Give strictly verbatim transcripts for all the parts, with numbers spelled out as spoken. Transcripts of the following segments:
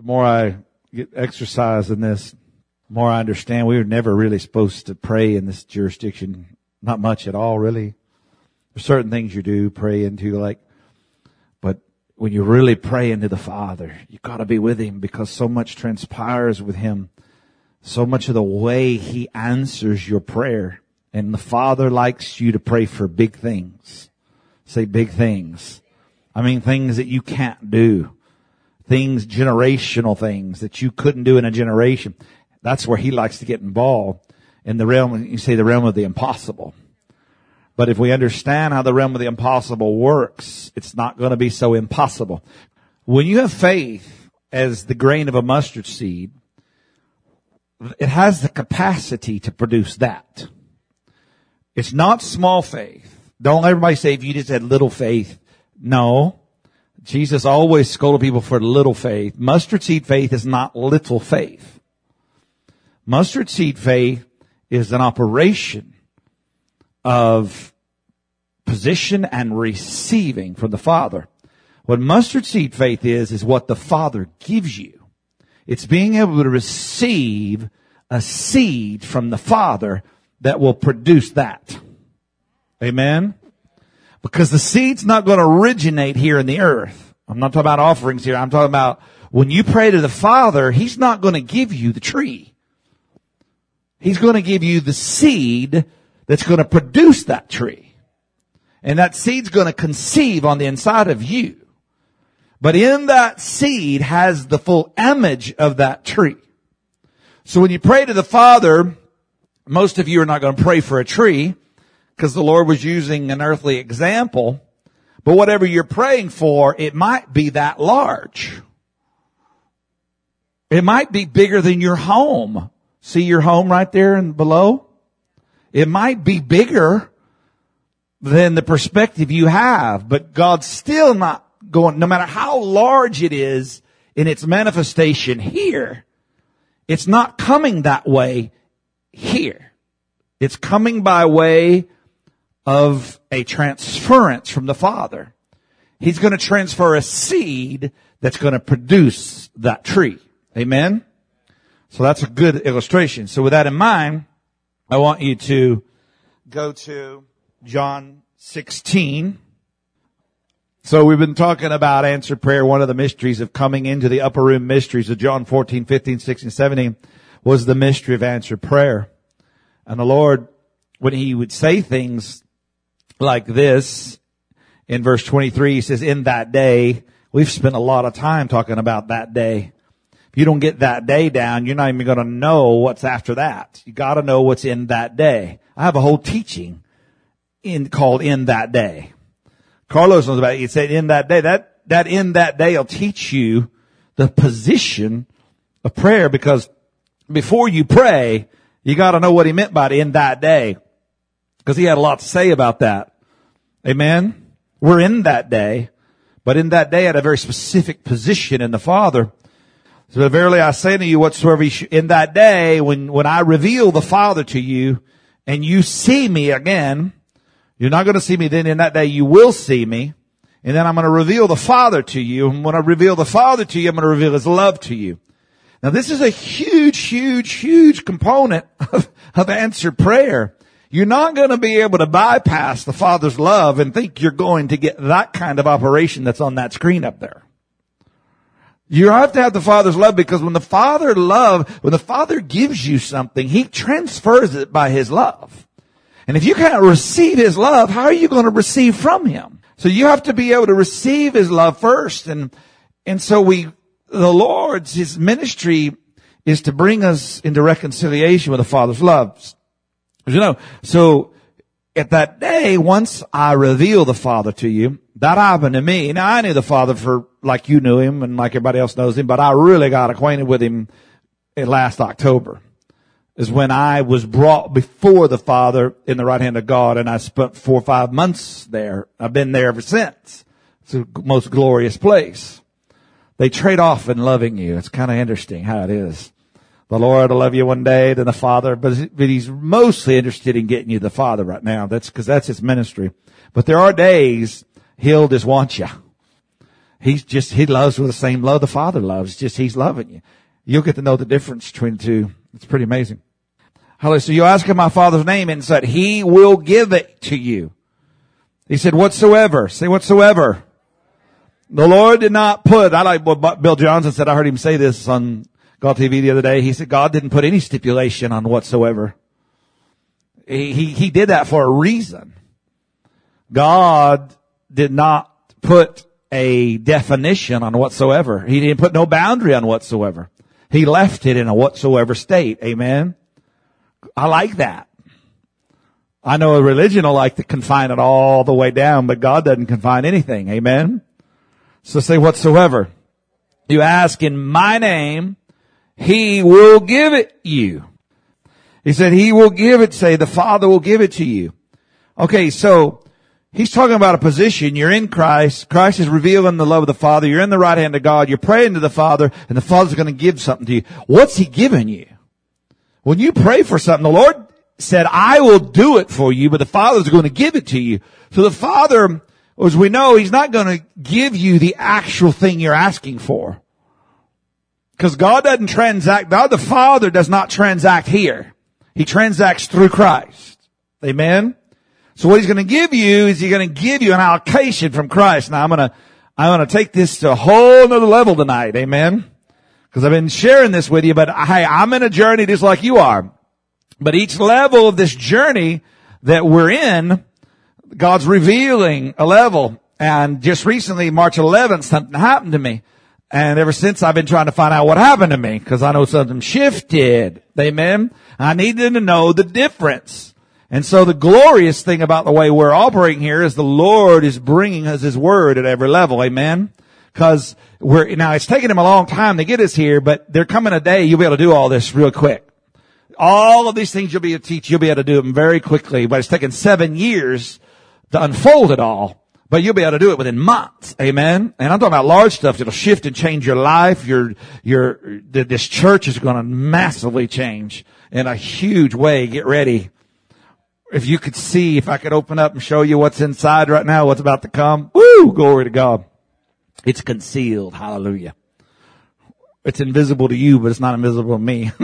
the more I get exercise in this, the more I understand we were never really supposed to pray in this jurisdiction. Not much at all, really. There's certain things you do pray into, like, but when you really pray into the Father, you gotta be with Him, because so much transpires with Him. So much of the way He answers your prayer. And the Father likes you to pray for big things. Say big things. I mean things that you can't do. Things, generational things that you couldn't do in a generation. That's where He likes to get involved. In the realm, you say the realm of the impossible. But if we understand how the realm of the impossible works, it's not going to be so impossible. When you have faith as the grain of a mustard seed, it has the capacity to produce that. It's not small faith. Don't everybody say, if you just had little faith. No. Jesus always scolded people for little faith. Mustard seed faith is not little faith. Mustard seed faith is an operation of position and receiving from the Father. What mustard seed faith is, is what the Father gives you. It's being able to receive a seed from the Father that will produce that. Amen? Because the seed's not going to originate here in the earth. I'm not talking about offerings here. I'm talking about when you pray to the Father, He's not going to give you the tree. He's going to give you the seed that's going to produce that tree. And that seed's going to conceive on the inside of you. But in that seed has the full image of that tree. So when you pray to the Father, most of you are not going to pray for a tree because the Lord was using an earthly example. But whatever you're praying for, it might be that large. It might be bigger than your home. See your home right there and below? It might be bigger than the perspective you have, but God's still not going, no matter how large it is in its manifestation here, it's not coming that way here. It's coming by way of a transference from the Father. He's going to transfer a seed that's going to produce that tree. Amen? So that's a good illustration. So with that in mind, I want you to go to John sixteen. So we've been talking about answered prayer. One of the mysteries of coming into the upper room mysteries of John fourteen, fifteen, sixteen, seventeen was the mystery of answered prayer. And the Lord, when He would say things like this, in verse twenty-three, He says, in that day, we've spent a lot of time talking about that day. If you don't get that day down, you're not even going to know what's after that. You got to know what's in that day. I have a whole teaching in called In That Day. Carlos knows about it. He said in that day. That that in that day will teach you the position of prayer, because before you pray, you got to know what He meant by it, in that day, because He had a lot to say about that. Amen. We're in that day, but in that day at a very specific position in the Father. So verily I say to you, whatsoever you sh- in that day, when, when I reveal the Father to you and you see me again, you're not going to see me then. In that day you will see me. And then I'm going to reveal the Father to you. And when I reveal the Father to you, I'm going to reveal His love to you. Now this is a huge, huge, huge component of, of answered prayer. You're not going to be able to bypass the Father's love and think you're going to get that kind of operation that's on that screen up there. You have to have the Father's love, because when the Father love, when the Father gives you something, He transfers it by His love. And if you can't receive His love, how are you going to receive from Him? So you have to be able to receive His love first. And, and so we, the Lord's, His ministry is to bring us into reconciliation with the Father's love. You know, so at that day, once I reveal the Father to you, that happened to me. Now I knew the Father for like you knew Him and like everybody else knows Him, but I really got acquainted with Him in last October. Is when I was brought before the Father in the right hand of God, and I spent four or five months there. I've been there ever since. It's the most glorious place. They trade off in loving you. It's kind of interesting how it is. The Lord will love you one day, then the Father, but, but He's mostly interested in getting you the Father right now. That's because that's His ministry. But there are days He'll just want you. He's just, he loves with the same love the Father loves. Just he's loving you. You'll get to know the difference between the two. It's pretty amazing. Hallelujah. So you ask him my Father's name and said, he will give it to you. He said, whatsoever. Say whatsoever. The Lord did not put, I like what Bill Johnson said. I heard him say this on God T V the other day. He said, God didn't put any stipulation on whatsoever. He, he, he did that for a reason. God did not put a definition on whatsoever. He didn't put no boundary on whatsoever. He left it in a whatsoever state. Amen. I like that. I know a religion will like to confine it all the way down, but God doesn't confine anything. Amen. So say whatsoever. You ask in my name, he will give it you. He said he will give it, say the Father will give it to you. Okay, so he's talking about a position. You're in Christ. Christ is revealing the love of the Father. You're in the right hand of God. You're praying to the Father, and the Father's going to give something to you. What's he giving you? When you pray for something, the Lord said, I will do it for you, but the Father's going to give it to you. So the Father, as we know, he's not going to give you the actual thing you're asking for. Because God doesn't transact, God the Father does not transact here. He transacts through Christ. Amen? So what he's going to give you is he's going to give you an allocation from Christ. Now I'm going to, I'm going to take this to a whole nother level tonight. Amen? Because I've been sharing this with you, but hey, I'm in a journey just like you are. But each level of this journey that we're in, God's revealing a level. And just recently, March eleventh, something happened to me. And ever since I've been trying to find out what happened to me, because I know something shifted. Amen? I needed to know the difference. And so the glorious thing about the way we're operating here is the Lord is bringing us his word at every level. Amen? Because we're, now it's taken him a long time to get us here, but there coming a day you'll be able to do all this real quick. All of these things you'll be able to teach, you'll be able to do them very quickly, but it's taken seven years to unfold it all. But you'll be able to do it within months. Amen. And I'm talking about large stuff that'll shift and change your life. Your, your, this church is going to massively change in a huge way. Get ready. If you could see, if I could open up and show you what's inside right now, what's about to come. Woo! Glory to God. It's concealed. Hallelujah. It's invisible to you, but it's not invisible to me.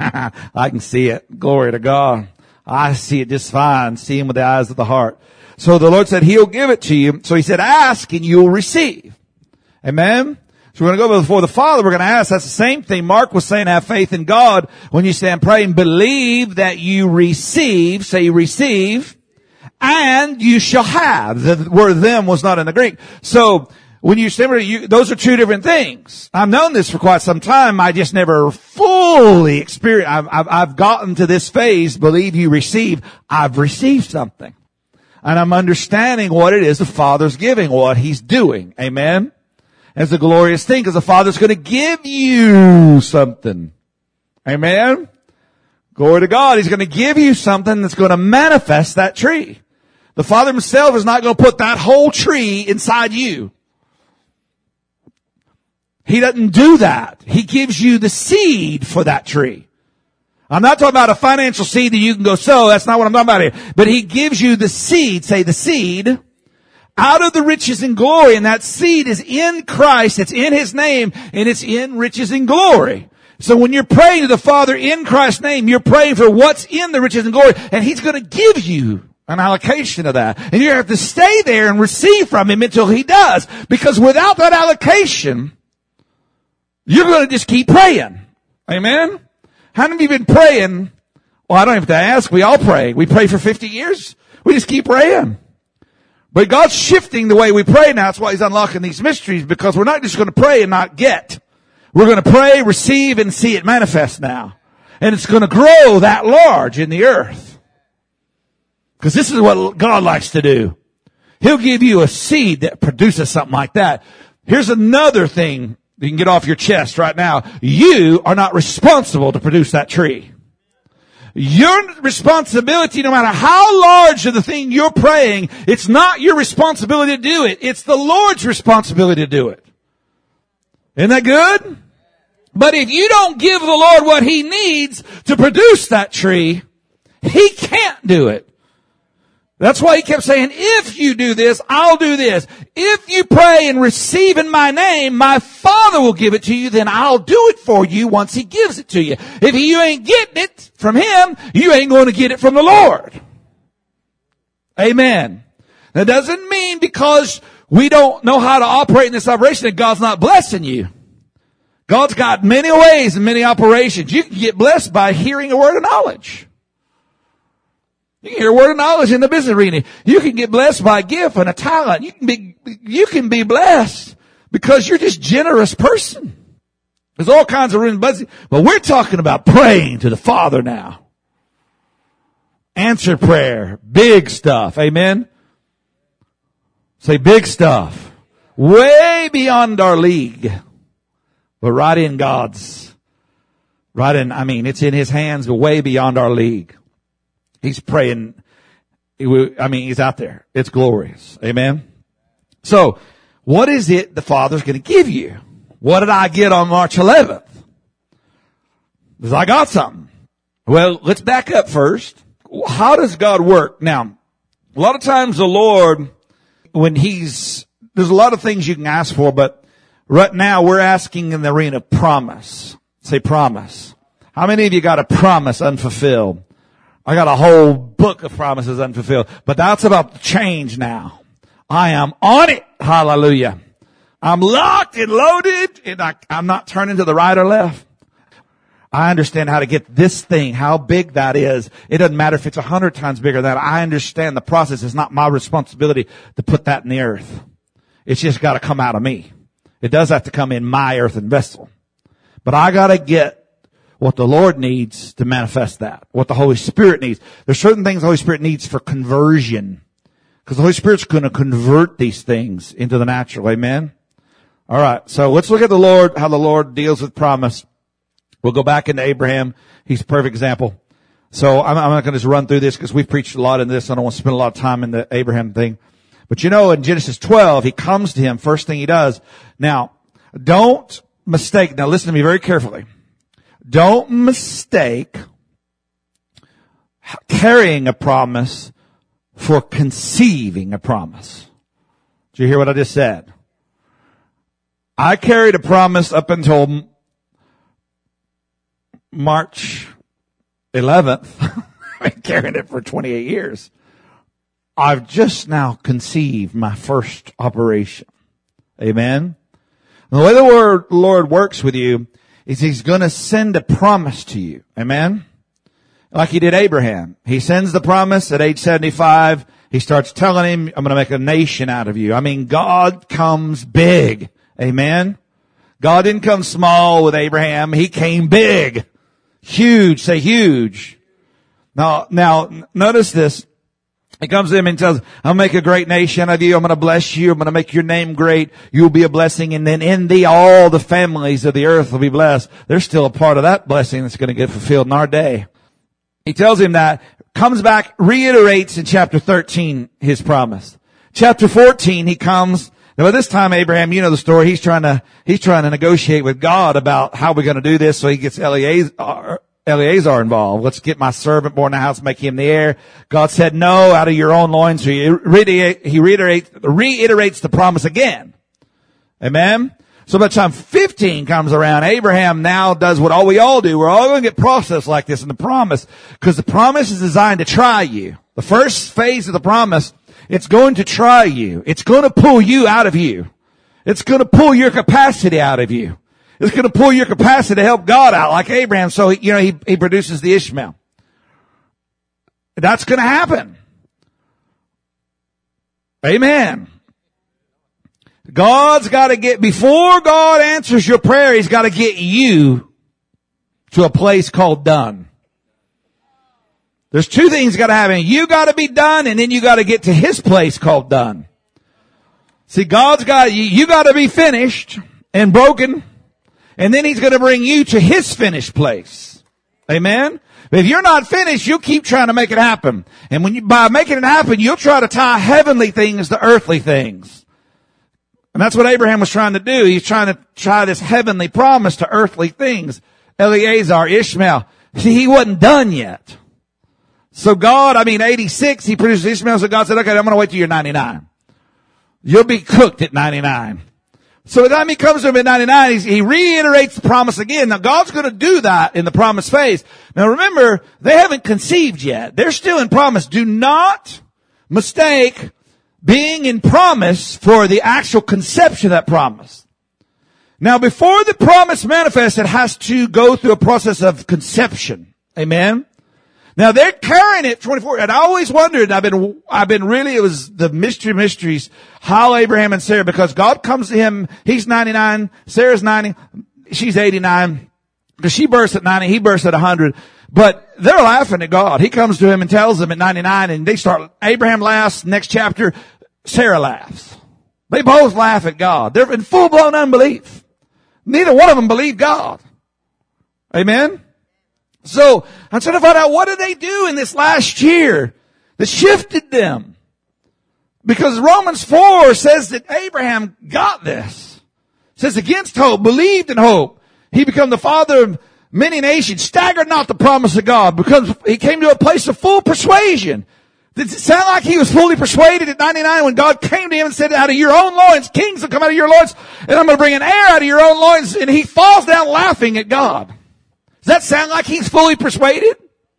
I can see it. Glory to God. I see it just fine. See him with the eyes of the heart. So the Lord said he'll give it to you. So he said, ask and you'll receive. Amen. So we're going to go before the Father. We're going to ask. That's the same thing. Mark was saying, have faith in God. When you stand praying, believe that you receive. Say receive. And you shall have. The word them was not in the Greek. So when you stand, you, those are two different things. I've known this for quite some time. I just never fully experienced. I've, I've, I've gotten to this phase. Believe you receive. I've received something. And I'm understanding what it is the Father's giving, what he's doing. Amen. It's a glorious thing because the Father's going to give you something. Amen. Glory to God. He's going to give you something that's going to manifest that tree. The Father himself is not going to put that whole tree inside you. He doesn't do that. He gives you the seed for that tree. I'm not talking about a financial seed that you can go sow. That's not what I'm talking about here. But he gives you the seed, say the seed, out of the riches and glory. And that seed is in Christ. It's in his name and it's in riches and glory. So when you're praying to the Father in Christ's name, you're praying for what's in the riches and glory. And he's going to give you an allocation of that. And you have to stay there and receive from him until he does. Because without that allocation, you're going to just keep praying. Amen? How many of you been praying? Well, I don't have to ask. We all pray. We pray for fifty years. We just keep praying. But God's shifting the way we pray now. That's why he's unlocking these mysteries, because we're not just going to pray and not get. We're going to pray, receive, and see it manifest now. And it's going to grow that large in the earth. Because this is what God likes to do. He'll give you a seed that produces something like that. Here's another thing you can get off your chest right now. You are not responsible to produce that tree. Your responsibility, no matter how large of the thing you're praying, it's not your responsibility to do it. It's the Lord's responsibility to do it. Isn't that good? But if you don't give the Lord what he needs to produce that tree, he can't do it. That's why he kept saying, if you do this, I'll do this. If you pray and receive in my name, my Father will give it to you, then I'll do it for you once he gives it to you. If you ain't getting it from him, you ain't going to get it from the Lord. Amen. That doesn't mean because we don't know how to operate in this operation that God's not blessing you. God's got many ways and many operations. You can get blessed by hearing a word of knowledge. You can hear a word of knowledge in the business arena. You can get blessed by a gift and a talent. You can be, you can be blessed because you're just a generous person. There's all kinds of room, but we're talking about praying to the Father now. Answer prayer. Big stuff. Amen. Say big stuff. Way beyond our league. But right in God's. Right in, I mean, it's in his hands, but way beyond our league. He's praying. I mean, he's out there. It's glorious. Amen. So, what is it the Father's going to give you? What did I get on March eleventh? Because I got something. Well, let's back up first. How does God work? Now, a lot of times the Lord, when he's, there's a lot of things you can ask for, but right now we're asking in the arena of promise. Say promise. How many of you got a promise unfulfilled? I got a whole book of promises unfulfilled, but that's about to change now. I am on it. Hallelujah. I'm locked and loaded, and I, I'm not turning to the right or left. I understand how to get this thing, how big that is. It doesn't matter if it's a hundred times bigger than that. I understand the process. It's not my responsibility to put that in the earth. It's just got to come out of me. It does have to come in my earthen vessel. But I got to get what the Lord needs to manifest that. What the Holy Spirit needs. There's certain things the Holy Spirit needs for conversion. Because the Holy Spirit's going to convert these things into the natural. Amen? All right. So let's look at the Lord, how the Lord deals with promise. We'll go back into Abraham. He's a perfect example. So I'm, I'm not going to just run through this because we've preached a lot in this. I don't want to spend a lot of time in the Abraham thing. But you know, in Genesis twelve, he comes to him. First thing he does. Now, don't mistake. Now listen to me very carefully. Don't mistake carrying a promise for conceiving a promise. Did you hear what I just said? I carried a promise up until March eleventh. I've been carrying it for twenty-eight years. I've just now conceived my first operation. Amen. And the way the word Lord works with you is he's going to send a promise to you. Amen. Like he did Abraham. He sends the promise at age seventy-five. He starts telling him, I'm going to make a nation out of you. I mean, God comes big. Amen. God didn't come small with Abraham. He came big. Huge. Say huge. Now, now, notice this. He comes to him and tells, I'll make a great nation of you. I'm going to bless you. I'm going to make your name great. You'll be a blessing. And then in thee, all the families of the earth will be blessed. There's still a part of that blessing that's going to get fulfilled in our day. He tells him that, comes back, reiterates in chapter thirteen his promise. Chapter fourteen, he comes. Now, by this time, Abraham, you know the story. He's trying to, he's trying to negotiate with God about how we're going to do this. So he gets Eleazar, Eleazar involved. Let's get my servant born in the house, make him the heir. God said, no, out of your own loins. So he reiterates, he reiterates, reiterates the promise again. Amen. So by the time fifteen comes around, Abraham now does what all we all do. We're all going to get processed like this in the promise, because the promise is designed to try you. The first phase of the promise, it's going to try you. It's going to pull you out of you. It's going to pull your capacity out of you. It's going to pull your capacity to help God out, like Abraham. So, you know, he, he produces the Ishmael. That's going to happen. Amen. God's got to get, before God answers your prayer, he's got to get you to a place called done. There's two things got to happen. You got to be done, and then you got to get to his place called done. See, God's got, you, you got to be finished and broken, and then he's going to bring you to his finished place. Amen? But if you're not finished, you'll keep trying to make it happen. And when you, by making it happen, you'll try to tie heavenly things to earthly things. And that's what Abraham was trying to do. He's trying to tie this heavenly promise to earthly things. Eleazar, Ishmael. See, he wasn't done yet. So God, I mean, eighty-six, he produced Ishmael. So God said, okay, I'm going to wait till you're ninety-nine. You'll be cooked at ninety-nine. So the time he comes to him at ninety-nine, he reiterates the promise again. Now God's going to do that in the promise phase. Now remember, they haven't conceived yet. They're still in promise. Do not mistake being in promise for the actual conception of that promise. Now before the promise manifests, it has to go through a process of conception. Amen? Now they're carrying it twenty-four, and I always wondered, I've been, I've been really, it was the mystery of mysteries, how Abraham and Sarah, because God comes to him, he's ninety-nine, Sarah's ninety, she's eighty-nine, because she bursts at ninety, he bursts at one hundred, but they're laughing at God. He comes to him and tells them at ninety-nine, and they start, Abraham laughs, next chapter, Sarah laughs. They both laugh at God. They're in full-blown unbelief. Neither one of them believed God. Amen? So, I'm trying to find out, what did they do in this last year that shifted them? Because Romans four says that Abraham got this. It says against hope, believed in hope. He became the father of many nations, staggered not the promise of God, because he came to a place of full persuasion. Did it sound like he was fully persuaded at ninety-nine when God came to him and said, out of your own loins, kings will come out of your loins, and I'm going to bring an heir out of your own loins, and he falls down laughing at God. Does that sound like he's fully persuaded?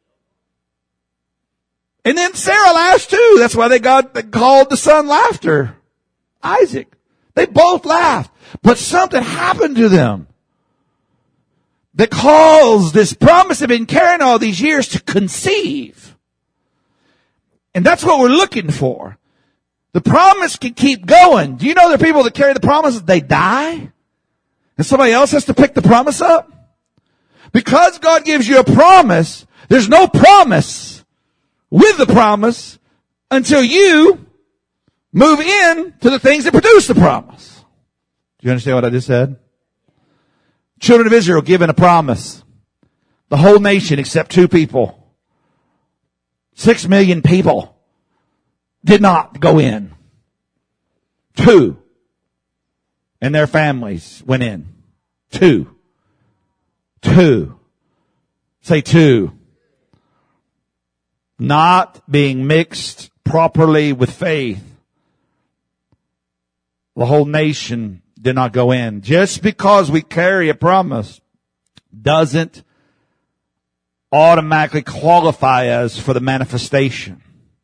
And then Sarah laughs too. That's why they got, they called the son laughter. Isaac. They both laughed. But something happened to them that caused this promise they've been carrying all these years to conceive. And that's what we're looking for. The promise can keep going. Do you know there are people that carry the promise, they die? And somebody else has to pick the promise up? Because God gives you a promise, there's no promise with the promise until you move in to the things that produce the promise. Do you understand what I just said? Children of Israel given a promise. The whole nation except two people. Six million people did not go in. Two. And their families went in. Two. Two. Say two. Not being mixed properly with faith. The whole nation did not go in. Just because we carry a promise doesn't automatically qualify us for the manifestation.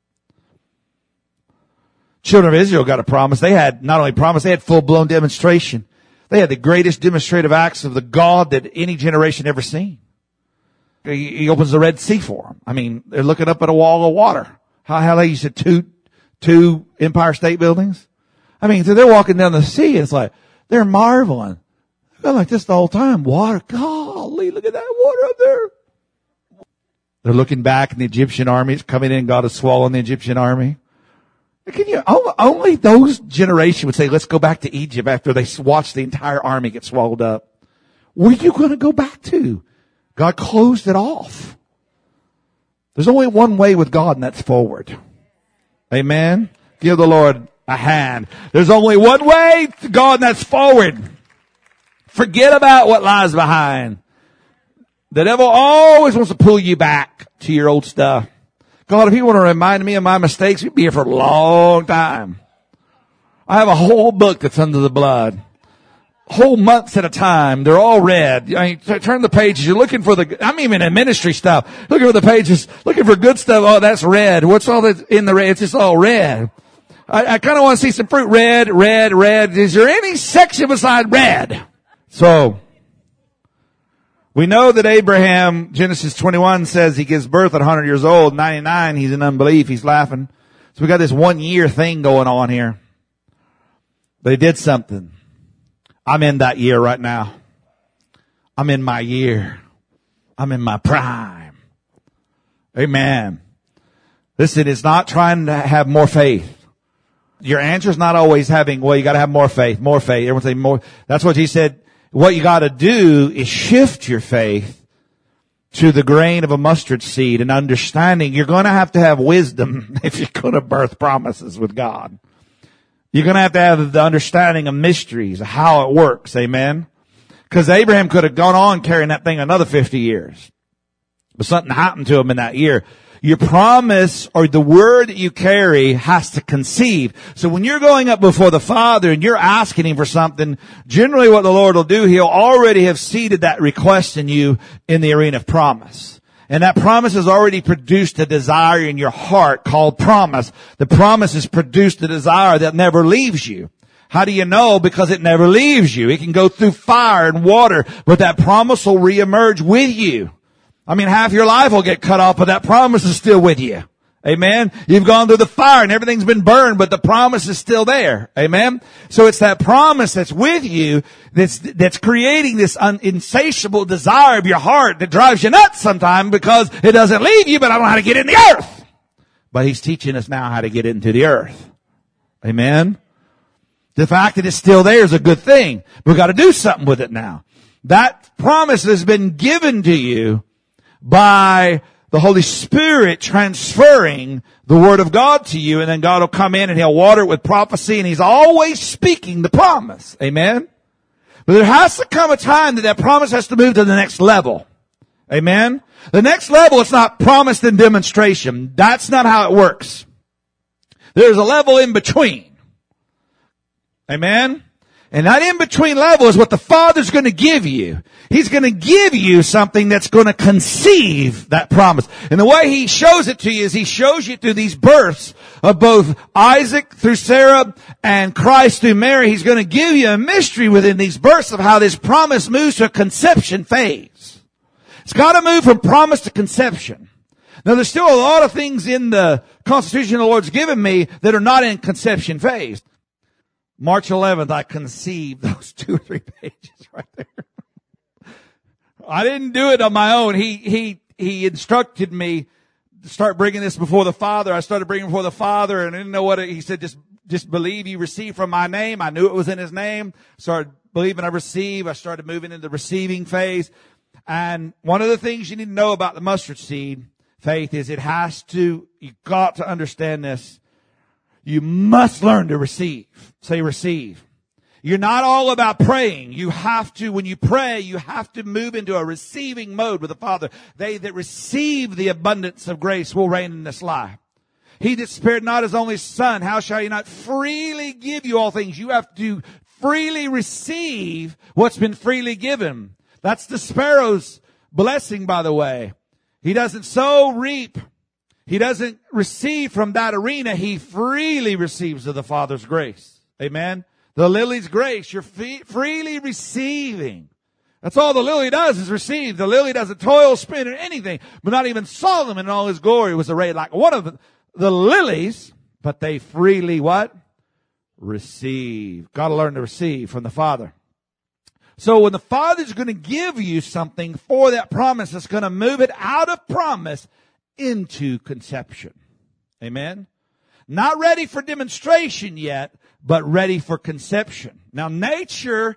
Children of Israel got a promise. They had not only promise, they had full-blown demonstration. They had the greatest demonstrative acts of the God that any generation ever seen. He, he opens the Red Sea for them. I mean, they're looking up at a wall of water. How, how they used to two, two Empire State Buildings? I mean, so they're walking down the sea, and it's like, they're marveling. They're like this the whole time. Water, golly, look at that water up there. They're looking back, and the Egyptian army is coming in. God has swallowed the Egyptian army. Can you, only those generation would say, let's go back to Egypt after they watched the entire army get swallowed up. Where are you going to go back to? God closed it off. There's only one way with God, and that's forward. Amen. Give the Lord a hand. There's only one way to God, and that's forward. Forget about what lies behind. The devil always wants to pull you back to your old stuff. God, if you want to remind me of my mistakes, you'd be here for a long time. I have a whole book that's under the blood. Whole months at a time. They're all red. I mean, turn the pages. You're looking for the, I'm even in ministry stuff. Looking for the pages, looking for good stuff. Oh, that's red. What's all that in the red? It's just all red. I, I kind of want to see some fruit. Red, red, red. Is there any section beside red? So, we know that Abraham, Genesis twenty-one says he gives birth at one hundred years old. ninety-nine, he's in unbelief. He's laughing. So we got this one year thing going on here. They did something. I'm in that year right now. I'm in my year. I'm in my prime. Amen. Listen, it's not trying to have more faith. Your answer is not always having, well, you got to have more faith, more faith. Everyone say more. That's what he said. What you got to do is shift your faith to the grain of a mustard seed and understanding. You're going to have to have wisdom if you're going to birth promises with God. You're going to have to have the understanding of mysteries, of how it works. Amen. Because Abraham could have gone on carrying that thing another fifty years. But something happened to him in that year. Your promise or the word that you carry has to conceive. So when you're going up before the Father and you're asking Him for something, generally what the Lord will do, He'll already have seeded that request in you in the arena of promise. And that promise has already produced a desire in your heart called promise. The promise has produced a desire that never leaves you. How do you know? Because it never leaves you. It can go through fire and water, but that promise will reemerge with you. I mean, half your life will get cut off, but that promise is still with you. Amen. You've gone through the fire and everything's been burned, but the promise is still there. Amen. So it's that promise that's with you that's, that's creating this un, insatiable desire of your heart that drives you nuts sometimes because it doesn't leave you, but I don't know how to get it in the earth. But He's teaching us now how to get it into the earth. Amen. The fact that it's still there is a good thing. We've got to do something with it now. That promise has been given to you by the Holy Spirit transferring the Word of God to you, and then God will come in and He'll water it with prophecy, and He's always speaking the promise. Amen? But there has to come a time that that promise has to move to the next level. Amen? The next level is not promised in demonstration. That's not how it works. There's a level in between. Amen? And that in-between level is what the Father's going to give you. He's going to give you something that's going to conceive that promise. And the way He shows it to you is He shows you through these births of both Isaac through Sarah and Christ through Mary. He's going to give you a mystery within these births of how this promise moves to a conception phase. It's got to move from promise to conception. Now there's still a lot of things in the Constitution the Lord's given me that are not in conception phase. March eleventh, I conceived those two or three pages right there. I didn't do it on my own. He, he, he instructed me to start bringing this before the Father. I started bringing it before the Father, and I didn't know what it, he said, just, just believe you receive from my name. I knew it was in His name. Started believing I receive. I started moving into the receiving phase. And one of the things you need to know about the mustard seed faith is it has to, you got to understand this. You must learn to receive. Say receive. You're not all about praying. You have to, when you pray, you have to move into a receiving mode with the Father. They that receive the abundance of grace will reign in this life. He that spared not His only Son, how shall He not freely give you all things? You have to freely receive what's been freely given. That's the sparrow's blessing, by the way. He doesn't sow, reap. He doesn't receive from that arena. He freely receives of the Father's grace. Amen. The lily's grace, you're fe- freely receiving. That's all the lily does is receive. The lily doesn't toil, spin, or anything. But not even Solomon in all his glory was arrayed like one of the lilies. But they freely what? Receive. Got to learn to receive from the Father. So when the Father's going to give you something for that promise, it's going to move it out of promise into conception. Amen. Not ready for demonstration yet, but ready for conception. Now nature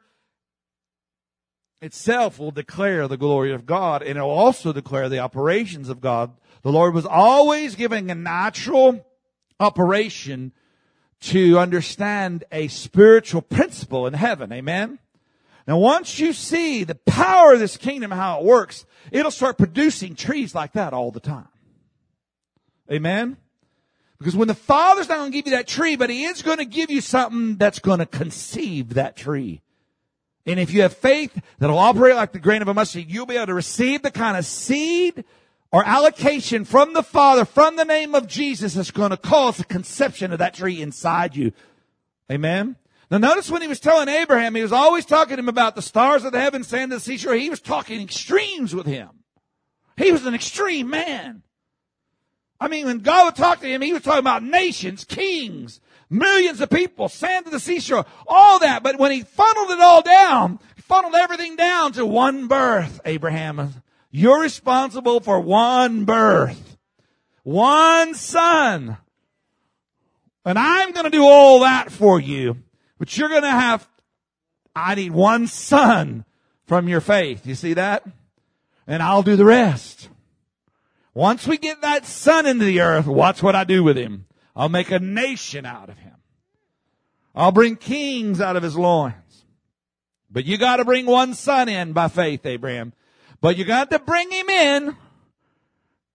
itself will declare the glory of God, and it will also declare the operations of God. The Lord was always giving a natural operation to understand a spiritual principle in heaven. Amen. Now once you see the power of this kingdom, how it works, it'll start producing trees like that all the time. Amen? Because when the Father's not going to give you that tree, but He is going to give you something that's going to conceive that tree. And if you have faith that'll operate like the grain of a mustard seed, you'll be able to receive the kind of seed or allocation from the Father, from the name of Jesus, that's going to cause the conception of that tree inside you. Amen? Now notice when He was telling Abraham, He was always talking to him about the stars of the heavens, sand of the seashore. He was talking extremes with him. He was an extreme man. I mean, when God would talk to him, He was talking about nations, kings, millions of people, sand of the seashore, all that. But when He funneled it all down, He funneled everything down to one birth, Abraham. You're responsible for one birth, one son. And I'm going to do all that for you. But you're going to have, I need one son from your faith. You see that? And I'll do the rest. Once we get that son into the earth, watch what I do with him. I'll make a nation out of him. I'll bring kings out of his loins. But you got to bring one son in by faith, Abraham. But you got to bring him in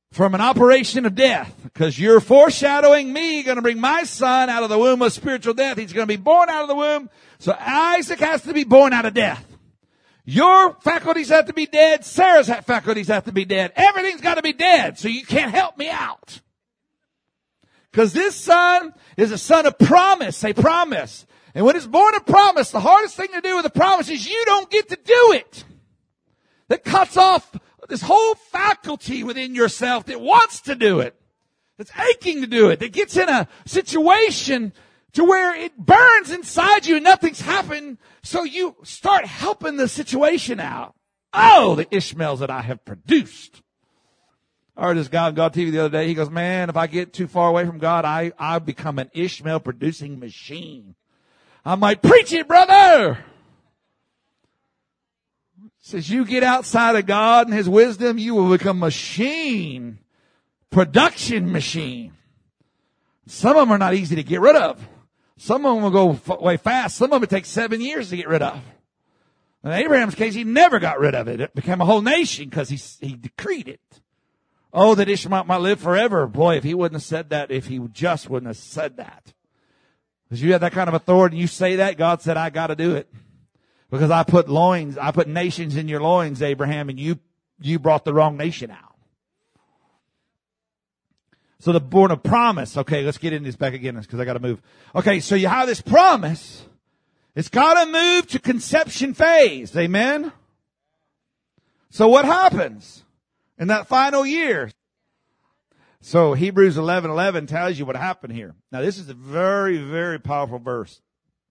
from an operation of death, because you're foreshadowing me going to bring my son out of the womb of spiritual death. He's going to be born out of the womb. So Isaac has to be born out of death. Your faculties have to be dead. Sarah's faculties have to be dead. Everything's got to be dead. So you can't help me out. Because this son is a son of promise. Say promise. And when it's born of promise, the hardest thing to do with a promise is you don't get to do it. That cuts off this whole faculty within yourself that wants to do it. That's aching to do it. That gets in a situation to where it burns inside you and nothing's happened. So you start helping the situation out. Oh, the Ishmaels that I have produced. I heard this guy on God T V the other day. He goes, man, if I get too far away from God, I, I become an Ishmael producing machine. I'm like, preach it, brother. Says you get outside of God and His wisdom, you will become a machine. Production machine. Some of them are not easy to get rid of. Some of them will go f- way fast. Some of them it takes seven years to get rid of. In Abraham's case, he never got rid of it. It became a whole nation because he, he decreed it. Oh, that Ishmael might live forever. Boy, if he wouldn't have said that, if he just wouldn't have said that. Because you have that kind of authority and you say that, God said, I got to do it. Because I put loins, I put nations in your loins, Abraham, and you, you brought the wrong nation out. So the born of promise. Okay, let's get into this back again because I got to move. Okay, so you have this promise. It's got to move to conception phase. Amen? So what happens in that final year? So Hebrews eleven eleven tells you what happened here. Now this is a very, very powerful verse.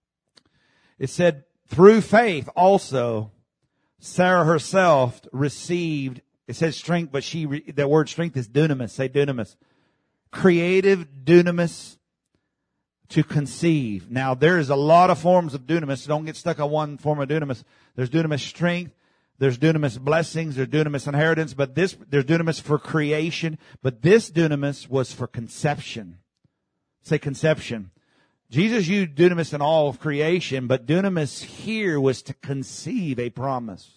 It said, through faith also, Sarah herself received, it says strength, but she, the word strength is dunamis. Say dunamis. Creative dunamis to conceive. Now there is a lot of forms of dunamis. So don't get stuck on one form of dunamis. There's dunamis strength. There's dunamis blessings. There's dunamis inheritance. But this, there's dunamis for creation. But this dunamis was for conception. Say conception. Jesus used dunamis in all of creation, but dunamis here was to conceive a promise.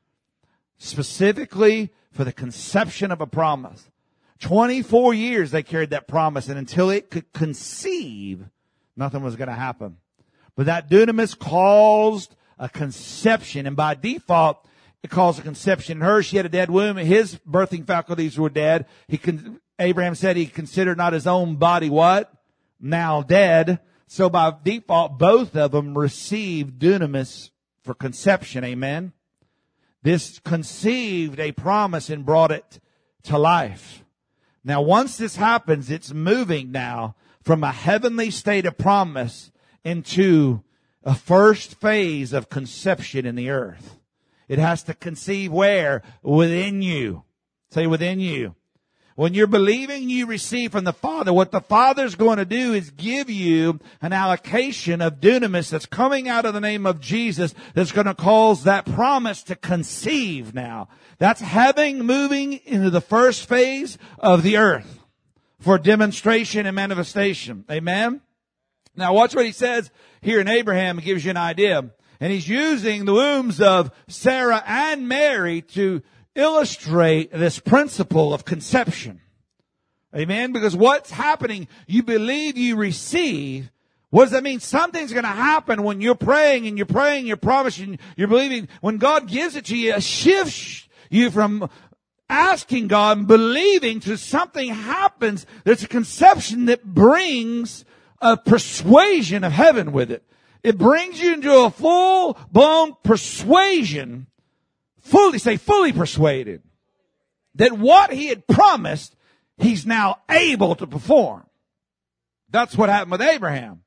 Specifically for the conception of a promise. twenty-four years they carried that promise, and until it could conceive, nothing was going to happen. But that dunamis caused a conception, and by default, it caused a conception in her. She had a dead womb, and his birthing faculties were dead. He con- Abraham said he considered not his own body what? Now dead. So by default, both of them received dunamis for conception. Amen. This conceived a promise and brought it to life. Now, once this happens, it's moving now from a heavenly state of promise into a first phase of conception in the earth. It has to conceive where? Within you. Say within you. When you're believing, you receive from the Father. What the Father's going to do is give you an allocation of dunamis that's coming out of the name of Jesus that's going to cause that promise to conceive now. That's heaven moving into the first phase of the earth for demonstration and manifestation. Amen? Now watch what he says here in Abraham. It gives you an idea. And he's using the wombs of Sarah and Mary to illustrate this principle of conception. Amen? Because what's happening, you believe, you receive. What does that mean? Something's going to happen when you're praying and you're praying, you're promising, you're believing. When God gives it to you, it shifts you from asking God and believing to something happens. There's a conception that brings a persuasion of heaven with it. It brings you into a full-blown persuasion. Fully, say fully persuaded that what he had promised, he's now able to perform. That's what happened with Abraham.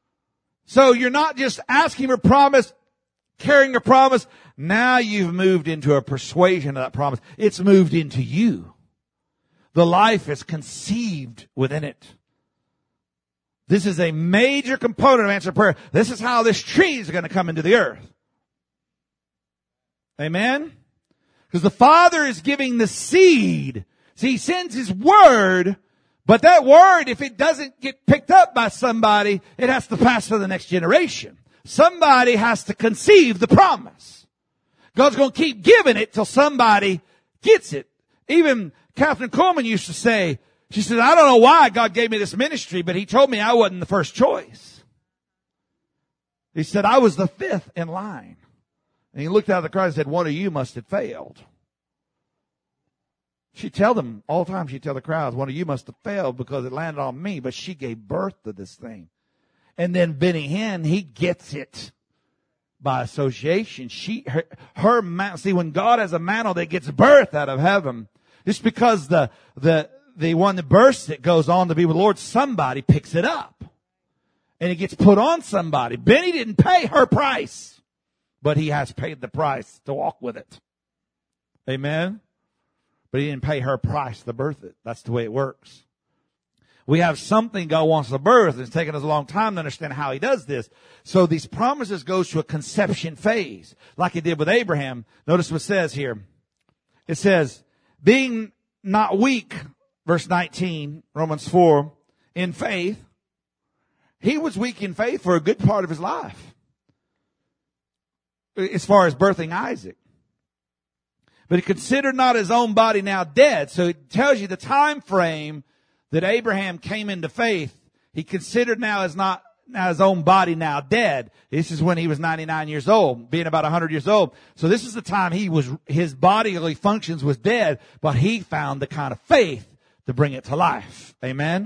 So you're not just asking for promise, carrying a promise. Now you've moved into a persuasion of that promise. It's moved into you. The life is conceived within it. This is a major component of answered prayer. This is how this tree is going to come into the earth. Amen? Because the Father is giving the seed. See, he sends his word, but that word, if it doesn't get picked up by somebody, it has to pass to the next generation. Somebody has to conceive the promise. God's going to keep giving it till somebody gets it. Even Catherine Coleman used to say, she said, I don't know why God gave me this ministry, but he told me I wasn't the first choice. He said, I was the fifth in line. And he looked out of the crowd and said, one of you must have failed. She'd tell them all the time, she'd tell the crowds, one of you must have failed because it landed on me, but she gave birth to this thing. And then Benny Hinn, he gets it by association. She, her, her mantle, see, when God has a mantle that gets birth out of heaven, just because the, the, the one that bursts it goes on to be with the Lord, somebody picks it up. And it gets put on somebody. Benny didn't pay her price, but he has paid the price to walk with it. Amen? But he didn't pay her price to birth it. That's the way it works. We have something God wants to birth. It's taken us a long time to understand how he does this. So these promises goes to a conception phase, like it did with Abraham. Notice what it says here. It says, being not weak, verse nineteen, Romans four, in faith. He was weak in faith for a good part of his life, as far as birthing Isaac. But he considered not his own body now dead. So it tells you the time frame that Abraham came into faith. He considered now as not now his own body now dead. This is when he was ninety-nine years old, being about one hundred years old. So this is the time he was, his bodily functions was dead, but he found the kind of faith to bring it to life. Amen.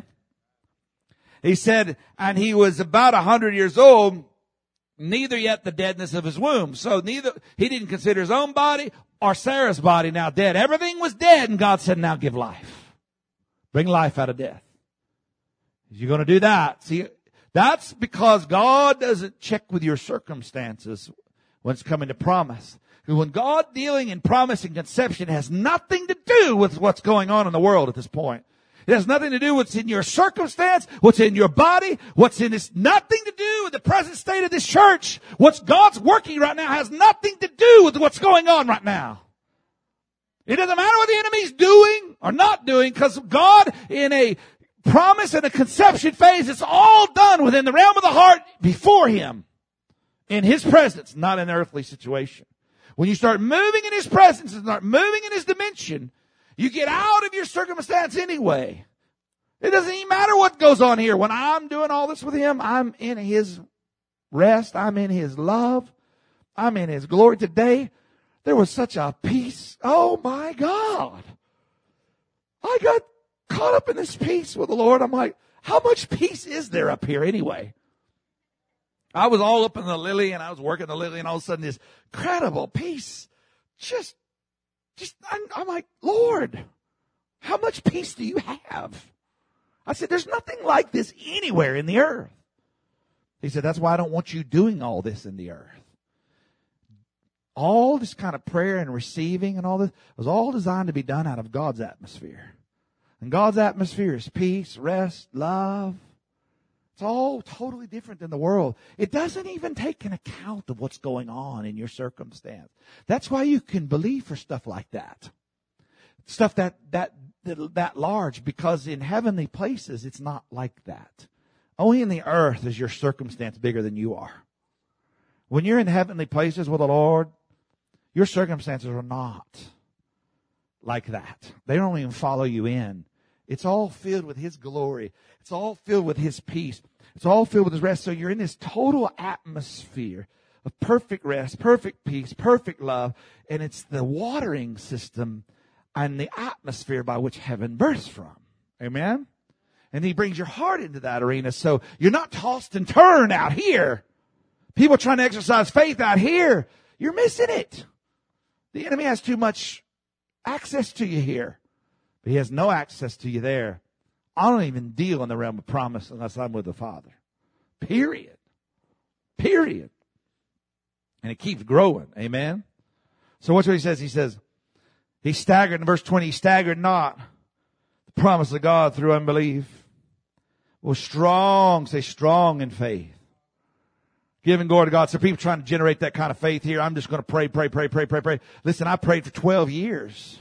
He said, and he was about one hundred years old, neither yet the deadness of his womb. So neither, he didn't consider his own body or Sarah's body now dead. Everything was dead, and God said, now give life. Bring life out of death. You're going to do that. See, that's because God doesn't check with your circumstances when it's coming to promise. When God dealing in promise and conception has nothing to do with what's going on in the world at this point. It has nothing to do with what's in your circumstance, what's in your body, what's in this, nothing to do with the present state of this church. What's God's working right now has nothing to do with what's going on right now. It doesn't matter what the enemy's doing or not doing, because God, in a promise and a conception phase, it's all done within the realm of the heart before him, in his presence, not in an earthly situation. When you start moving in his presence and start moving in his dimension, you get out of your circumstance anyway. It doesn't even matter what goes on here. When I'm doing all this with him, I'm in his rest. I'm in his love. I'm in his glory. Today, there was such a peace. Oh my God. I got caught up in this peace with the Lord. I'm like, how much peace is there up here anyway? I was all up in the lily and I was working the lily, and all of a sudden this incredible peace just Just, I'm, I'm like, Lord, how much peace do you have? I said, there's nothing like this anywhere in the earth. He said, that's why I don't want you doing all this in the earth. All this kind of prayer and receiving and all this was all designed to be done out of God's atmosphere. And God's atmosphere is peace, rest, love. It's all totally different than the world. It doesn't even take an account of what's going on in your circumstance. That's why you can believe for stuff like that. Stuff that, that, that, that large, because in heavenly places, it's not like that. Only in the earth is your circumstance bigger than you are. When you're in heavenly places with the Lord, your circumstances are not like that. They don't even follow you in. It's all filled with his glory. It's all filled with his peace. It's all filled with his rest. So you're in this total atmosphere of perfect rest, perfect peace, perfect love. And it's the watering system and the atmosphere by which heaven births from. Amen? And he brings your heart into that arena. So you're not tossed and turned out here. People trying to exercise faith out here. You're missing it. The enemy has too much access to you here. But he has no access to you there. I don't even deal in the realm of promise unless I'm with the Father. Period. Period. And it keeps growing. Amen. So what's what he says? He says, he staggered in verse twenty, he staggered not. The promise of God through unbelief. Was strong, say strong in faith. Giving glory to God. So people trying to generate that kind of faith here. I'm just going to pray, pray, pray, pray, pray, pray. Listen, I prayed for twelve years.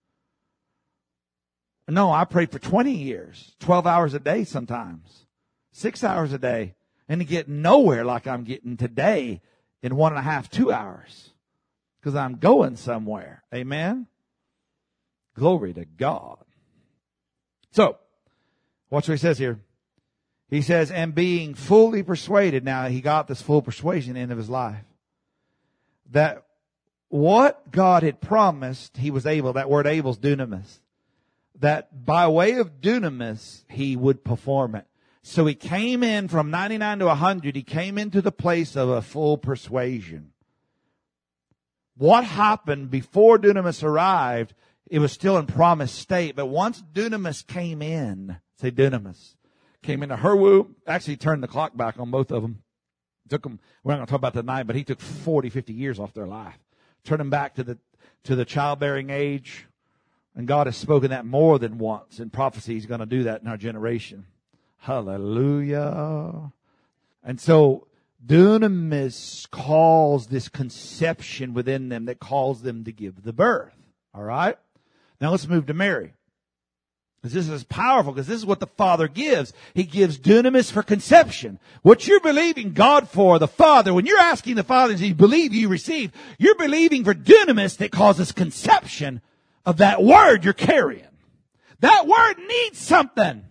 No, I prayed for twenty years, twelve hours a day sometimes, six hours a day, and to get nowhere like I'm getting today in one and a half, two hours, because I'm going somewhere. Amen? Glory to God. So, watch what he says here. He says, and being fully persuaded, now he got this full persuasion end of his life, that what God had promised, he was able, that word able is dunamis, that by way of dunamis, he would perform it. So he came in from ninety-nine to one hundred, he came into the place of a full persuasion. What happened before dunamis arrived, it was still in promised state, but once dunamis came in, say dunamis, came into her womb, actually turned the clock back on both of them. Took them, we're not going to talk about that tonight, but he took forty, fifty years off their life. Turned them back to the, to the childbearing age. And God has spoken that more than once in prophecy. He's going to do that in our generation. Hallelujah. And so, dunamis calls this conception within them that calls them to give the birth. All right? Now let's move to Mary. Because this is powerful, because this is what the Father gives. He gives dunamis for conception. What you're believing God for, the Father, when you're asking the Father, and you believe you receive, you're believing for dunamis that causes conception of that word you're carrying. That word needs something.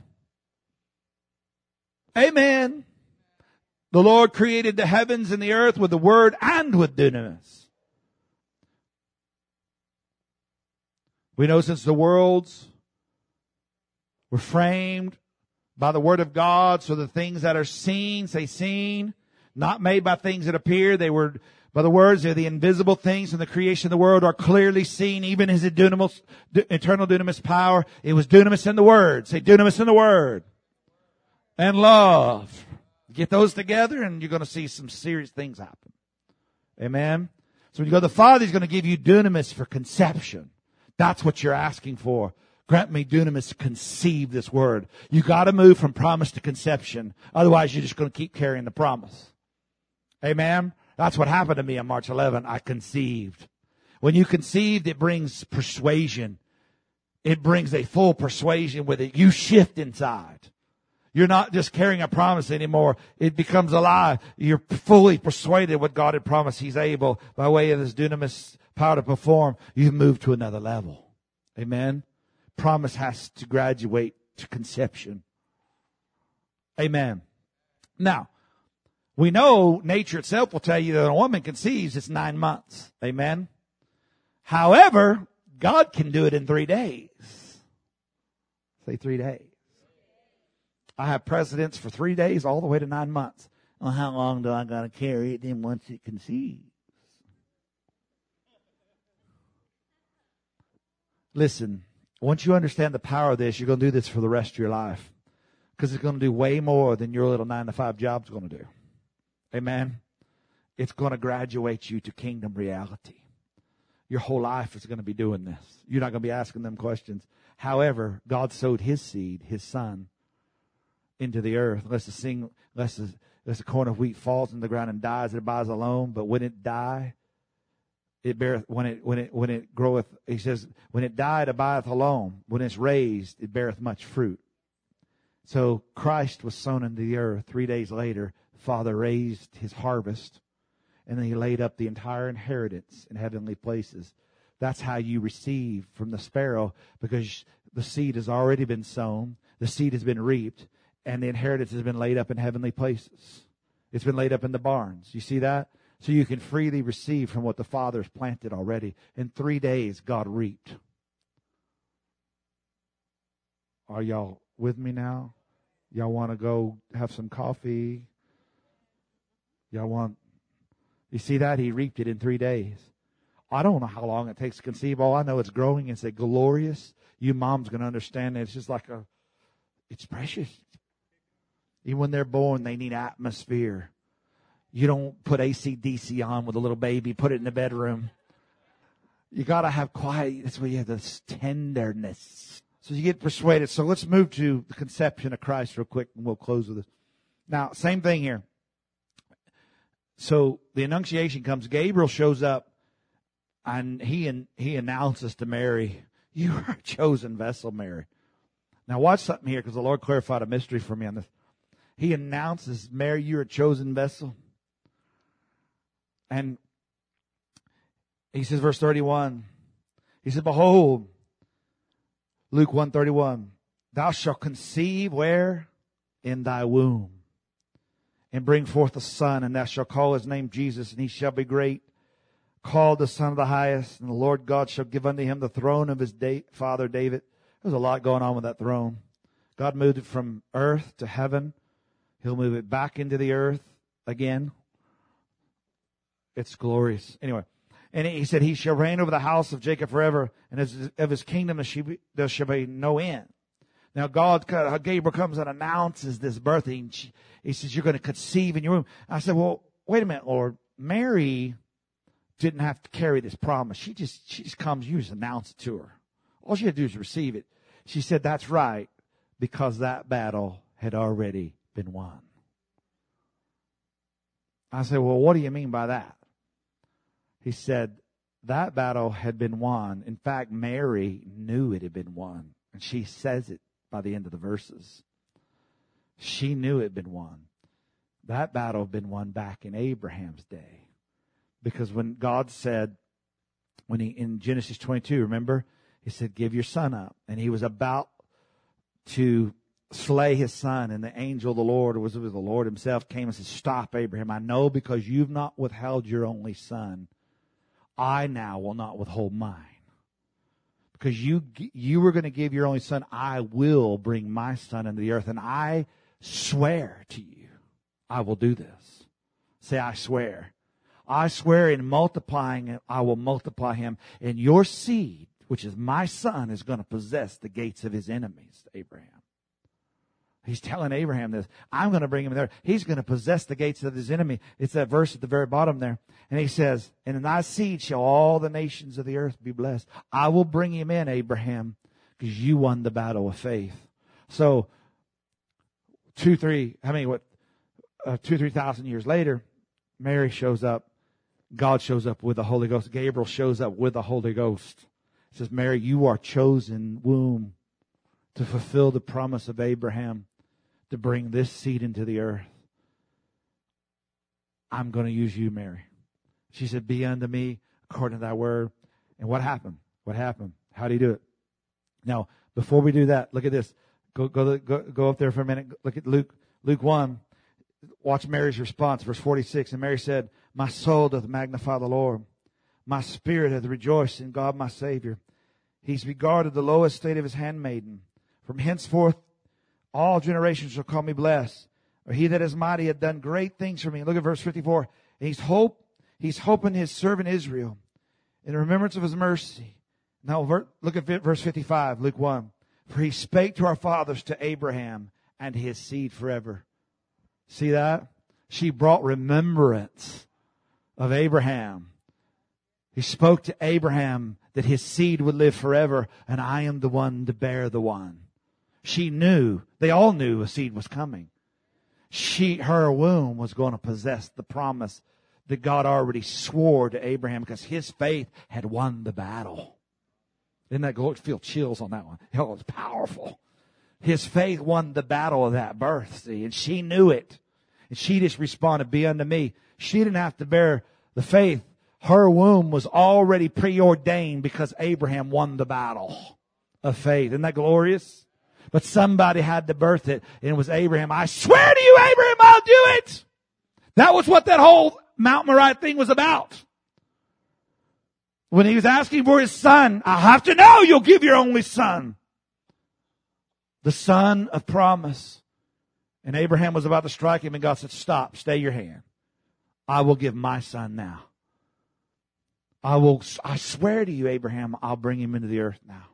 Amen. The Lord created the heavens and the earth with the word and with dunamis. We know since the worlds were framed by the word of God, so the things that are seen, say seen, not made by things that appear, they were by the words, they're the invisible things in the creation of the world are clearly seen, even his dunamis, eternal dunamis power. It was dunamis in the word. Say dunamis in the word. And love. Get those together and you're going to see some serious things happen. Amen. So when you go to the Father, he's going to give you dunamis for conception. That's what you're asking for. Grant me dunamis to conceive this word. You got to move from promise to conception. Otherwise, you're just going to keep carrying the promise. Amen. That's what happened to me on March eleventh. I conceived. When you conceived, it brings persuasion. It brings a full persuasion with it. You shift inside. You're not just carrying a promise anymore. It becomes alive. You're fully persuaded what God had promised. He's able, by way of his dunamis power to perform. You've moved to another level. Amen. Promise has to graduate to conception. Amen. Now, we know nature itself will tell you that a woman conceives, it's nine months. Amen. However, God can do it in three days. Say three days. I have precedents for three days all the way to nine months. Well, how long do I got to carry it then once it conceives? Listen, once you understand the power of this, you're going to do this for the rest of your life. Because it's going to do way more than your little nine to five job's going to do. Amen. It's going to graduate you to kingdom reality. Your whole life is going to be doing this. You're not going to be asking them questions. However, God sowed his seed, his son, into the earth. Unless the, sing, unless the, unless the corn of wheat falls in the ground and dies, it abides alone. But when it die, it beareth, when it, when it, when it groweth, he says, when it die, it abideth alone. When it's raised, it beareth much fruit. So Christ was sown into the earth. Three days later, the Father raised his harvest, and then he laid up the entire inheritance in heavenly places. That's how you receive from the sparrow, because the seed has already been sown, the seed has been reaped, and the inheritance has been laid up in heavenly places. It's been laid up in the barns. You see that? So you can freely receive from what the Father has planted already. In three days, God reaped. Are y'all with me now? Y'all want to go have some coffee? Y'all want... You see that? He reaped it in three days. I don't know how long it takes to conceive. All I know it's growing. It's a glorious. You moms going to understand that. It's just like a... It's precious. Even when they're born, they need atmosphere. You don't put A C D C on with a little baby. Put it in the bedroom. You got to have quiet. That's where you have this tenderness. So you get persuaded. So let's move to the conception of Christ real quick, and we'll close with this. Now, same thing here. So the Annunciation comes. Gabriel shows up, and he he announces to Mary, "You are a chosen vessel, Mary." Now watch something here, because the Lord clarified a mystery for me on this. He announces, "Mary, you're a chosen vessel." And he says, verse thirty-one, he said, "Behold, Luke one thirty-one. Thou shalt conceive where? In thy womb. And bring forth a son, and thou shalt call his name Jesus, and he shall be great, called the Son of the Highest. And the Lord God shall give unto him the throne of his da- father David. There's a lot going on with that throne. God moved it from earth to heaven. He'll move it back into the earth again. It's glorious. Anyway, and he said, he shall reign over the house of Jacob forever, and of his kingdom there shall be no end. Now God, Gabriel comes and announces this birthing. He says, you're going to conceive in your womb. I said, well, wait a minute, Lord. Mary didn't have to carry this promise. She just, she just comes, you just announce it to her. All she had to do is receive it. She said, that's right, because that battle had already been won. I said, well, what do you mean by that? He said, that battle had been won. In fact, Mary knew it had been won. And she says it by the end of the verses. She knew it had been won. That battle had been won back in Abraham's day. Because when God said, when he, in Genesis twenty-two, remember? He said, give your son up. And he was about to slay his son. And the angel of the Lord, or was it the Lord himself, came and said, stop, Abraham. I know because you've not withheld your only son, I now will not withhold mine. Because you you were going to give your only son, I will bring my son into the earth. And I swear to you, I will do this. Say, I swear. I swear in multiplying it, I will multiply him. And your seed, which is my son, is going to possess the gates of his enemies, Abraham. He's telling Abraham this. I'm going to bring him there. He's going to possess the gates of his enemy. It's that verse at the very bottom there. And he says, and in thy seed shall all the nations of the earth be blessed. I will bring him in, Abraham, because you won the battle of faith. So, two, three, how many, what, uh, two, three thousand years later, Mary shows up. God shows up with the Holy Ghost. Gabriel shows up with the Holy Ghost. He says, Mary, you are chosen womb to fulfill the promise of Abraham, to bring this seed into the earth. I'm going to use you, Mary. She said, be unto me according to thy word. And what happened? What happened? How do you do it? Now, before we do that, look at this. Go, go, go, go up there for a minute. Look at Luke, Luke one. Watch Mary's response, verse forty-six. And Mary said, my soul doth magnify the Lord. My spirit hath rejoiced in God my Savior. He's regarded the lowest state of his handmaiden. From henceforth, all generations shall call me blessed. Or he that is mighty hath done great things for me. Look at verse fifty-four. And he's hope, he's hoping his servant Israel in remembrance of his mercy. Now look at verse fifty-five, Luke one. For he spake to our fathers, to Abraham, and his seed forever. See that? She brought remembrance of Abraham. He spoke to Abraham that his seed would live forever, and I am the one to bear the one. She knew, they all knew a seed was coming. She, her womb was going to possess the promise that God already swore to Abraham because his faith had won the battle. Isn't that good? Feel chills on that one. Hell, it was powerful. His faith won the battle of that birth, see, and she knew it. And she just responded, be unto me. She didn't have to bear the faith. Her womb was already preordained because Abraham won the battle of faith. Isn't that glorious? But somebody had to birth it, and it was Abraham. I swear to you, Abraham, I'll do it. That was what that whole Mount Moriah thing was about. When he was asking for his son, I have to know you'll give your only son. The son of promise. And Abraham was about to strike him, and God said, stop, stay your hand. I will give my son now. I will, I swear to you, Abraham, I'll bring him into the earth now.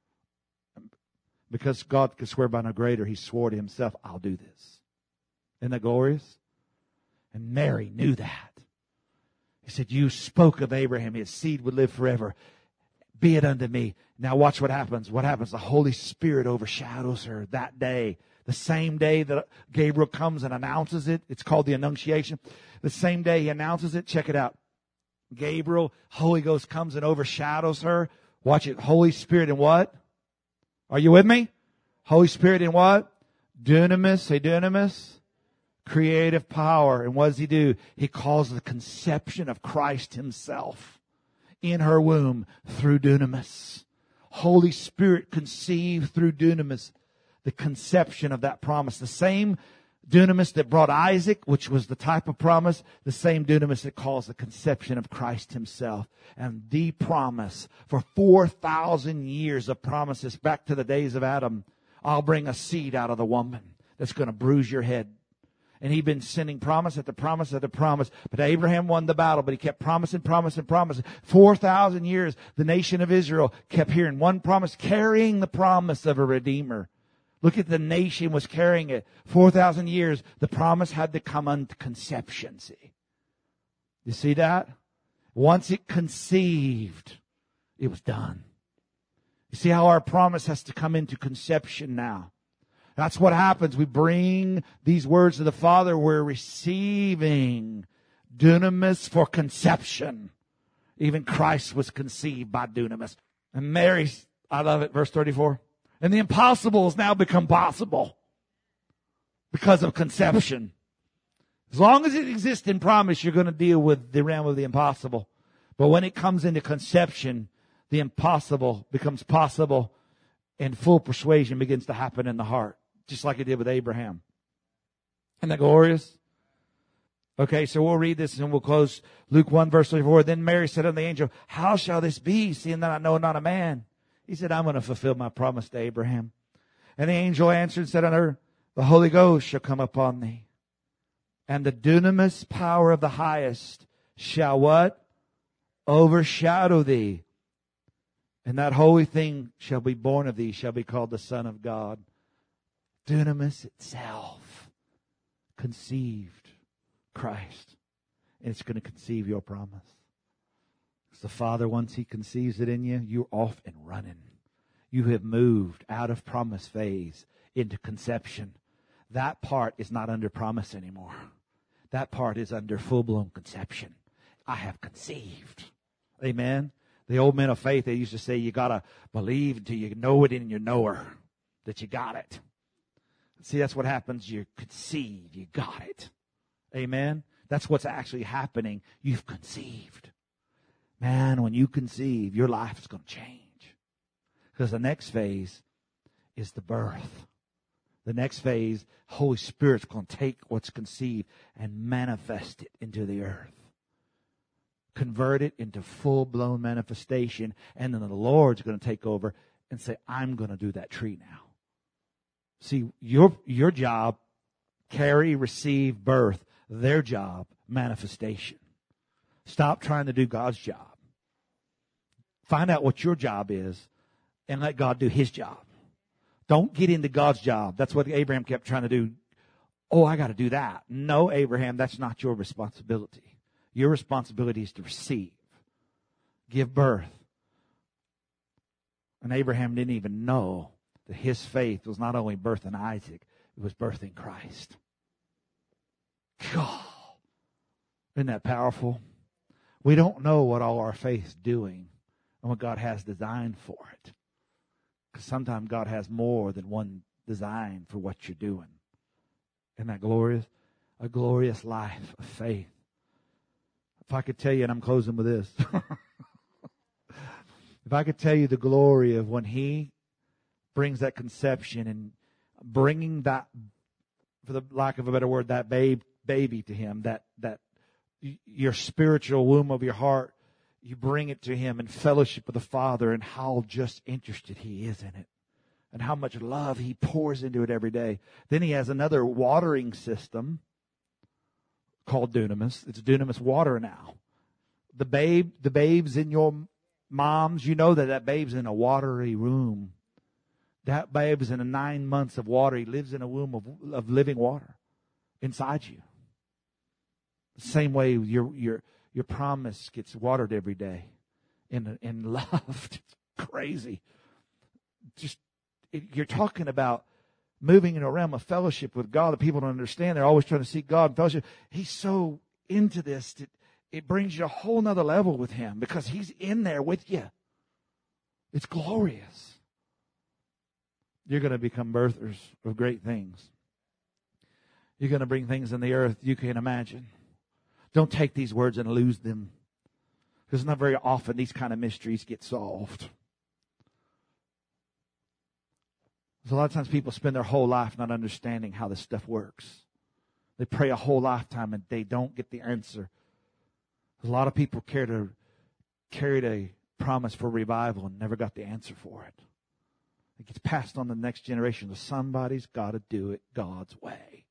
Because God could swear by no greater, he swore to himself, I'll do this. Isn't that glorious? And Mary knew that. He said, you spoke of Abraham, his seed would live forever. Be it unto me. Now watch what happens. What happens? The Holy Spirit overshadows her that day. The same day that Gabriel comes and announces it. It's called the Annunciation. The same day he announces it. Check it out. Gabriel, Holy Ghost comes and overshadows her. Watch it. Holy Spirit in what? Are you with me? Holy Spirit in what? Dunamis. Say dunamis. Creative power. And what does he do? He calls the conception of Christ himself in her womb through dunamis. Holy Spirit conceived through dunamis the conception of that promise. The same dunamis that brought Isaac, which was the type of promise, the same dunamis that calls the conception of Christ himself. And the promise for four thousand years of promises back to the days of Adam. I'll bring a seed out of the woman that's going to bruise your head. And he'd been sending promise after promise after promise. But Abraham won the battle, but he kept promising, promising, promising. four thousand years, the nation of Israel kept hearing one promise, carrying the promise of a Redeemer. Look at the nation was carrying it. four thousand years, the promise had to come unto conception, see. You see that? Once it conceived, it was done. You see how our promise has to come into conception now. That's what happens. We bring these words to the Father. We're receiving dunamis for conception. Even Christ was conceived by dunamis. And Mary, I love it, verse thirty-four. And the impossible has now become possible because of conception. As long as it exists in promise, you're going to deal with the realm of the impossible. But when it comes into conception, the impossible becomes possible and full persuasion begins to happen in the heart. Just like it did with Abraham. Isn't that glorious? Okay, so we'll read this and we'll close. Luke one verse thirty-four. Then Mary said unto the angel, how shall this be, seeing that I know not a man? He said, I'm going to fulfill my promise to Abraham. And the angel answered and said unto her, the Holy Ghost shall come upon thee. And the dunamis power of the highest shall what? Overshadow thee. And that holy thing shall be born of thee, shall be called the Son of God. Dunamis itself conceived Christ. And it's going to conceive your promise. Because the Father, once He conceives it in you, you're off and running. You have moved out of promise phase into conception. That part is not under promise anymore. That part is under full-blown conception. I have conceived. Amen. The old men of faith, they used to say, you got to believe until you know it in your knower that you got it. See, that's what happens. You conceive. You got it. Amen. That's what's actually happening. You've conceived. Man, when you conceive, your life is going to change. Because the next phase is the birth. The next phase, Holy Spirit's going to take what's conceived and manifest it into the earth. Convert it into full-blown manifestation. And then the Lord's going to take over and say, I'm going to do that tree now. See, your, your job, carry, receive, birth. Their job, manifestation. Stop trying to do God's job. Find out what your job is and let God do His job. Don't get into God's job. That's what Abraham kept trying to do. Oh, I got to do that. No, Abraham, that's not your responsibility. Your responsibility is to receive. Give birth. And Abraham didn't even know that his faith was not only birthing Isaac, it was birthing Christ. God, isn't that powerful? We don't know what all our faith's doing and what God has designed for it. Because sometimes God has more than one design for what you're doing. Isn't that glorious? A glorious life of faith. If I could tell you, and I'm closing with this. If I could tell you the glory of when He brings that conception and bringing that, for the lack of a better word, that babe, baby to Him, that, that your spiritual womb of your heart, you bring it to Him in fellowship with the Father, and how just interested He is in it and how much love He pours into it every day. Then He has another watering system called dunamis. It's dunamis water now. The babe, the babes in your moms, you know that that babe's in a watery room. That babe is in a nine months of water. He lives in a womb of, of living water inside you. The same way your your your promise gets watered every day and and loved. It's crazy. Just it, you're talking about moving in a realm of fellowship with God that people don't understand. They're always trying to seek God and fellowship. He's so into this that it brings you a whole nother level with Him because He's in there with you. It's glorious. You're going to become birthers of great things. You're going to bring things in the earth you can't imagine. Don't take these words and lose them. Because not very often these kind of mysteries get solved. Because a lot of times people spend their whole life not understanding how this stuff works. They pray a whole lifetime and they don't get the answer. A lot of people carried a, carried a promise for revival and never got the answer for it. It gets passed on to the next generation. So somebody's got to do it God's way.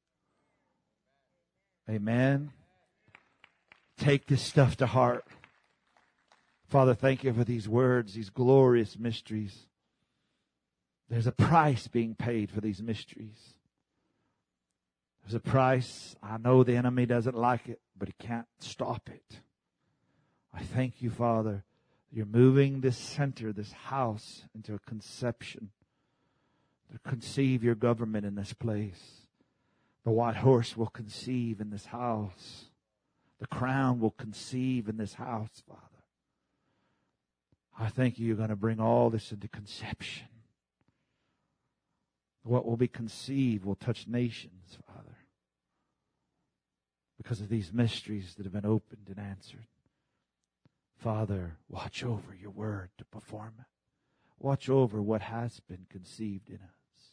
Amen. Take this stuff to heart. Father, thank you for these words, these glorious mysteries. There's a price being paid for these mysteries. There's a price. I know the enemy doesn't like it, but he can't stop it. I thank you, Father. You're moving this center, this house, into a conception. To conceive your government in this place. The white horse will conceive in this house. The crown will conceive in this house, Father. I thank you, you're going to bring all this into conception. What will be conceived will touch nations, Father. Because of these mysteries that have been opened and answered. Father, watch over your word to perform it. Watch over what has been conceived in us.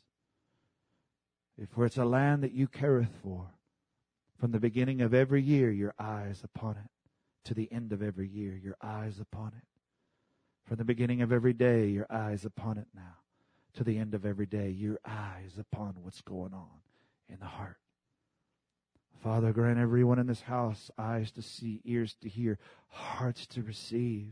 If it's a land that you careth for, from the beginning of every year, your eyes upon it, to the end of every year, your eyes upon it. From the beginning of every day, your eyes upon it now. To the end of every day, your eyes upon what's going on in the heart. Father, grant everyone in this house eyes to see, ears to hear, hearts to receive.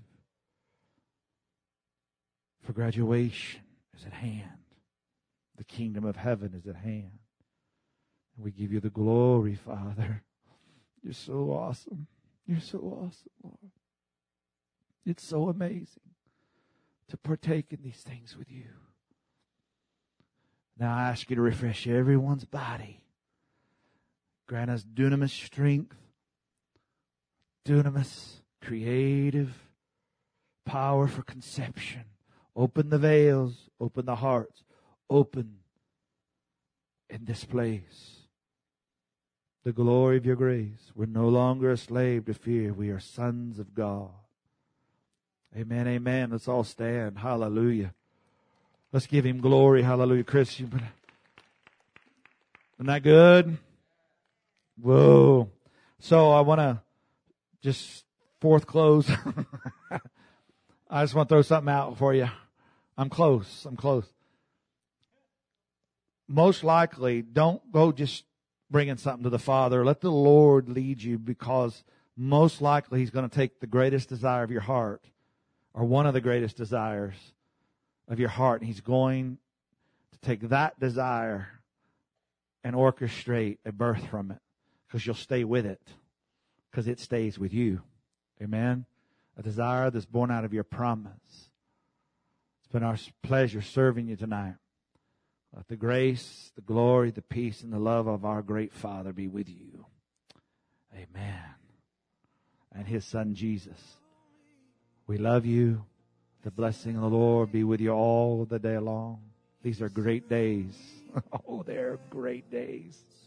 For graduation is at hand. The kingdom of heaven is at hand. And we give you the glory, Father. You're so awesome. You're so awesome, Lord. It's so amazing to partake in these things with you. Now I ask you to refresh everyone's body. Grant us dunamis strength, dunamis creative power for conception. Open the veils, open the hearts, open in this place the glory of your grace. We're no longer a slave to fear. We are sons of God. Amen, amen. Let's all stand. Hallelujah. Let's give him glory. Hallelujah. Chris, you isn't that good? Whoa. So I want to just fourth close. I just want to throw something out for you. I'm close. I'm close. Most likely, don't go just bringing something to the Father. Let the Lord lead you, because most likely He's going to take the greatest desire of your heart, or one of the greatest desires of your heart, and He's going to take that desire and orchestrate a birth from it, because you'll stay with it, because it stays with you. Amen? A desire that's born out of your promise. It's been our pleasure serving you tonight. Let the grace, the glory, the peace, and the love of our great Father be with you. Amen. And His Son, Jesus. We love you. The blessing of the Lord be with you all the day long. These are great days. Oh, they're great days.